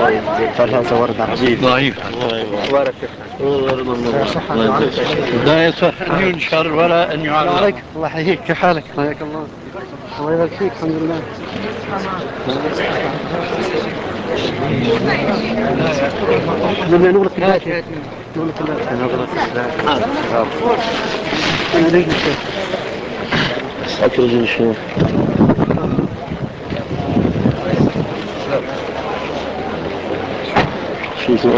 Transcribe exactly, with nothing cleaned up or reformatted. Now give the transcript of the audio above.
فرها صورت عربية ضعيف بارك لا يصح أن ينشر ولا أن يعلق. الله يحييك، كيف حالك؟ حياك الله. الله يبارك فيك. الحمد لله. نبي نغلق الباب. نغلق الباب. نغلق الباب. أنا ليش الشيخ؟ أخرج الشيخ. شو